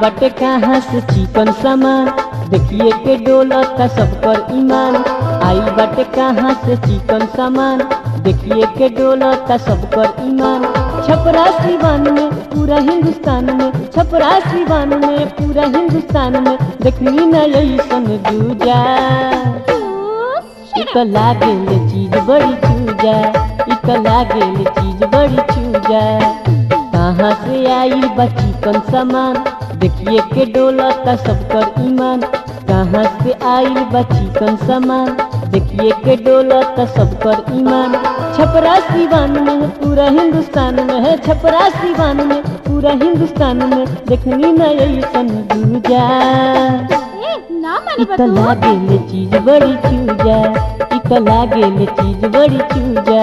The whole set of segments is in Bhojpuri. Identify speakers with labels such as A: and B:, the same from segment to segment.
A: बटे कहाँ से चिकन सामान, देखिए के डोलता सब पर ईमान। आई बटे कहाँ से चिकन सामान, देखिए के डोलता सब पर ईमान। छपरा सिवान में पूरा हिंदुस्तान में, छपरा सिवान में पूरा हिंदुस्तान में देखनी न ऐसन दूजा। इत लागेले चीज बड़ी चूजा, इत लागेले चीज बड़ी चूजा। कहाँ से आई बा चिकन सामान, देखिए के डोलता सब कर ईमान। कहाँ से आई बा चिकन सामान, देखिए के डोलता सब कर ईमान। छपरा सिवान में पूरा हिंदुस्तान में है, छपरा सिवान में पूरा हिंदुस्तान में देखनी न ऐसन दूजा। इत लागेले चीज बड़ी चूजा, इत लागेले चीज बड़ी चूजा।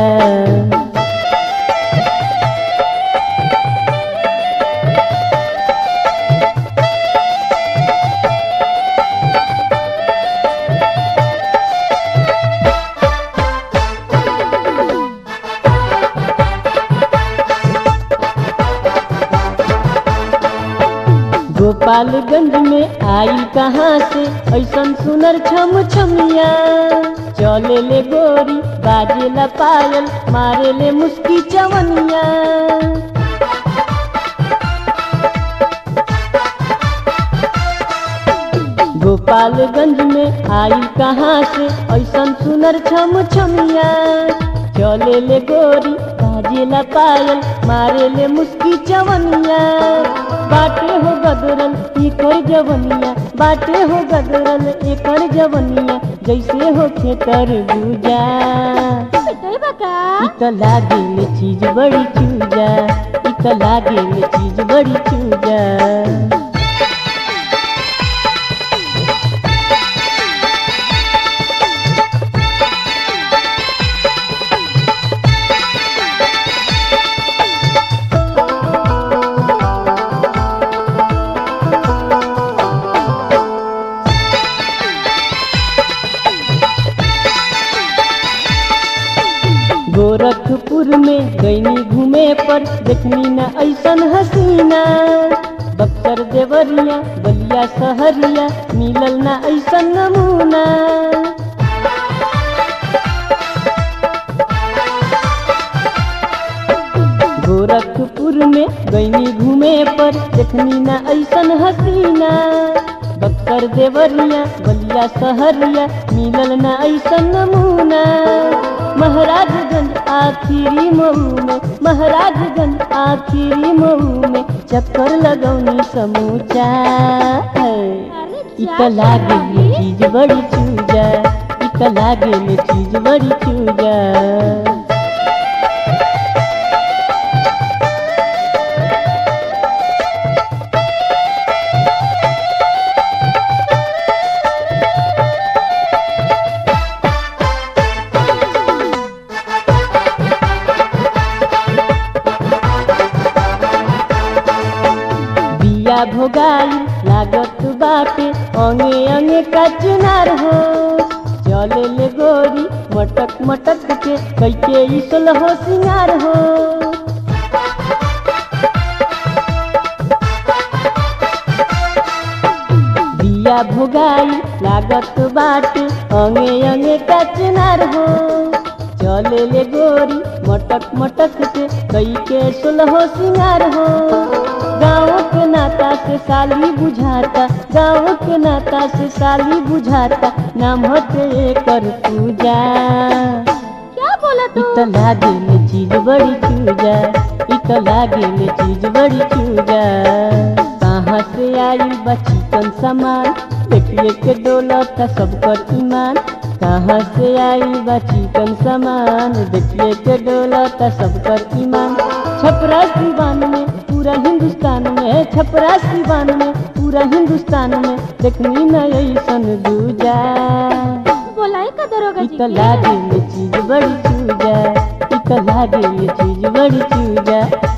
A: गोपालगंज में आई कहाँ से ऐसन सुनर छम छमिया। चले ले गोरी बाजे ला पायल, मारे ले मुस्की चवनिया। गोपालगंज में आई कहाँ से ऐसन सुनर छम छमिया। चले ले गोरी बाजे ला पायल, मारे ले मुस्की चवनिया। बाटे हो गदरल एकर जवनिया, बाटे हो गदरल एकर जवनिया, जैसे हो खेतर बुजा। इत लागेले चीज बड़ी चूजा, इत लागेले चीज बड़ी चूजा। गोरखपुर में गईनी घूमे पर देखनी न ऐसन हसीना। बक्सर देवरिया बलिया सहरिया मिलल न ऐसन नमूना। गोरखपुर में गईनी घूमे पर देखनी न ऐसन हसीना। बक्सर देवरिया बलिया सहरिया मिलल न ऐसन नमूना। महाराजगंज आखिरी मऊ में, महाराजगंज आखिरी मऊ में चक्कर लगौनी समूचा। इत लागेले चीज बड़ी चूजा, इत लागेले चीज बड़ी चूजा। भोगाई लागत बाटे अंगे अंगे का चुनार हो। चले ले गोरी मटक मटक के कैके इसल हो सिंगार हो। दिया भोगाई लागत बाटे अंगे अंगे का चुनार हो। चले ले गोरी मटक मटक के कैके इसल हो सिंगार हो। गाँव के नाता से साली बुझाता, गाँव के नाता से साली बुझाता, नाम होते एकर पूजा। क्या बोला तू? इत लागेले चीज बड़ी चूजा, इत लागेले चीज बड़ी चूजा। कहाँ से आई बा चिकन सामान, देखिए के डोलता सब पर ईमान। कहाँ से आई बा चिकन सामान, देखिए के डोलता सब पर ईमान। छपरा सिवान में पूरा हिंदुस्तान में, छपरा सिवान में पूरा हिंदुस्तान में देखनी न ऐसन दूजा। बोलाई का दरोगा जी, इत लागेले चीज बड़ी चूजा, इत लागेले चीज बड़ी चूजा।